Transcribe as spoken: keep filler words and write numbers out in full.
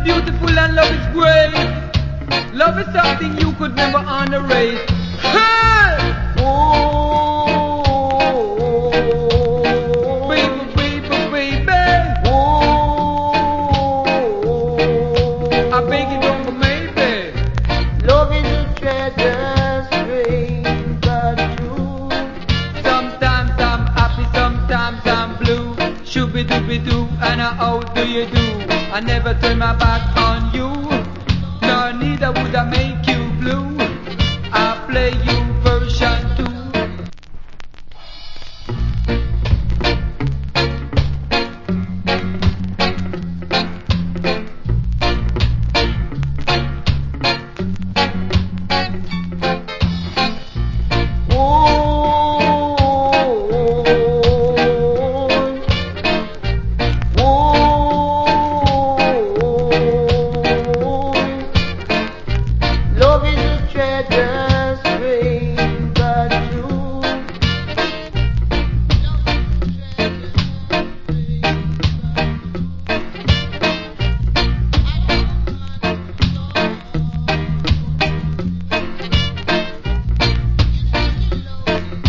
beautiful and love is great. Love is something you could never underrate. Hey! Oh, baby, baby, baby. oh, I beg you don't go maybe. love is a treasure, strange but true. Sometimes I'm happy, sometimes I'm blue. Shooby dooby doo, and how do you do? I never turn my back